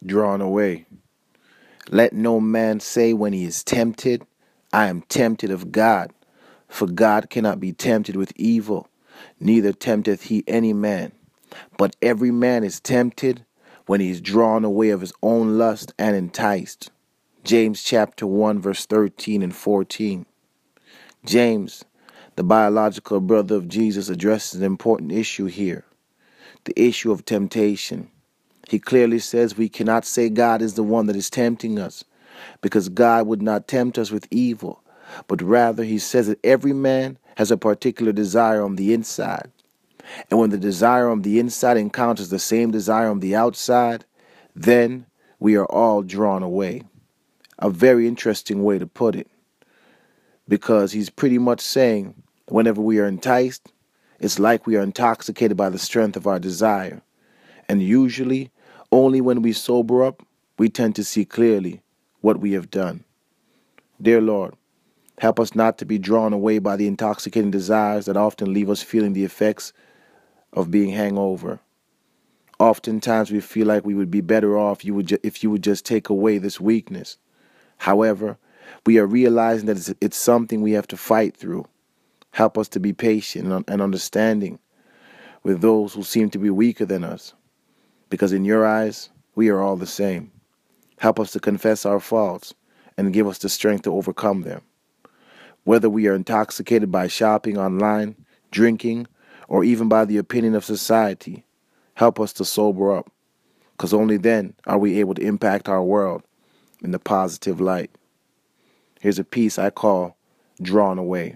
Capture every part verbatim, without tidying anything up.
drawn away. Let no man say when he is tempted, I am tempted of God. For God cannot be tempted with evil, neither tempteth he any man. But every man is tempted when he is drawn away of his own lust and enticed. James chapter one, verse thirteen and fourteen. James, the biological brother of Jesus, addresses an important issue here, the issue of temptation. He clearly says we cannot say God is the one that is tempting us, because God would not tempt us with evil, but rather he says that every man has a particular desire on the inside. And when the desire on the inside encounters the same desire on the outside, then we are all drawn away. A very interesting way to put it, because he's pretty much saying whenever we are enticed, it's like we are intoxicated by the strength of our desire. And usually, only when we sober up, we tend to see clearly what we have done. Dear Lord, help us not to be drawn away by the intoxicating desires that often leave us feeling the effects of being hangover. Oftentimes we feel like we would be better off you would ju- if you would just take away this weakness. However, we are realizing that it's, it's something we have to fight through. Help us to be patient and, and understanding with those who seem to be weaker than us, because in your eyes, we are all the same. Help us to confess our faults and give us the strength to overcome them. Whether we are intoxicated by shopping online, drinking, or even by the opinion of society, help us to sober up, because only then are we able to impact our world in the positive light. Here's a piece I call Drawn Away.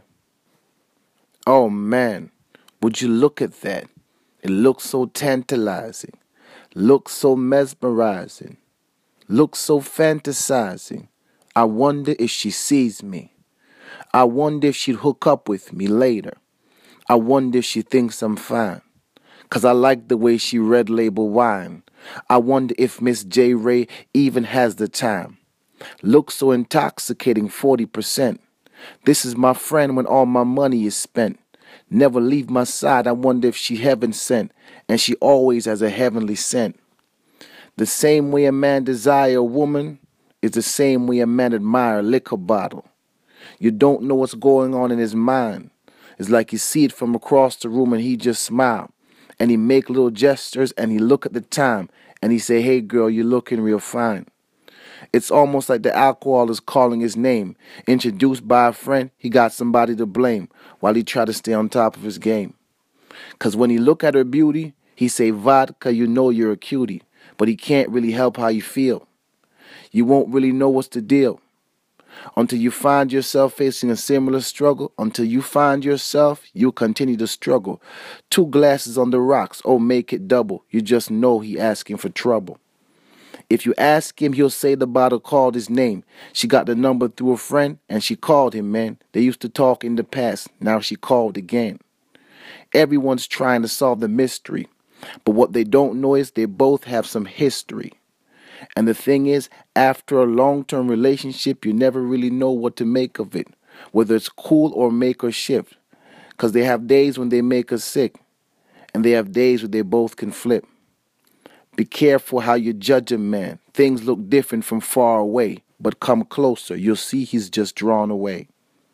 Oh man, would you look at that? It looks so tantalizing, looks so mesmerizing, looks so fantasizing. I wonder if she sees me. I wonder if she'd hook up with me later. I wonder if she thinks I'm fine, 'cause I like the way she red label wine. I wonder if Miss J. Ray even has the time. Looks so intoxicating, forty percent. This is my friend when all my money is spent. Never leave my side, I wonder if she heaven sent, and she always has a heavenly scent. The same way a man desire a woman is the same way a man admire a liquor bottle. You don't know what's going on in his mind. It's like you see it from across the room and he just smile, and he make little gestures and he look at the time and he say, hey girl, you're looking real fine. It's almost like the alcohol is calling his name. Introduced by a friend, he got somebody to blame while he try to stay on top of his game. 'Cause when he look at her beauty, he say, vodka, you know you're a cutie, but he can't really help how you feel. You won't really know what's the deal until you find yourself facing a similar struggle. Until you find yourself, you'll continue to struggle. Two glasses on the rocks, oh, make it double. You just know he asking for trouble. If you ask him, he'll say the bottle called his name. She got the number through a friend, and she called him, man. They used to talk in the past, now she called again. Everyone's trying to solve the mystery, but what they don't know is they both have some history. And the thing is, after a long-term relationship, you never really know what to make of it, whether it's cool or make or shift, because they have days when they make us sick, and they have days where they both can flip. Be careful how you judge a man. Things look different from far away, but come closer, you'll see he's just drawn away.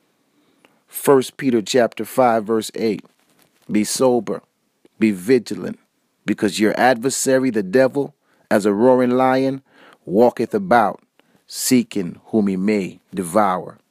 First Peter chapter five, verse eight. Be sober, be vigilant, because your adversary, the devil, as a roaring lion, walketh about, seeking whom he may devour.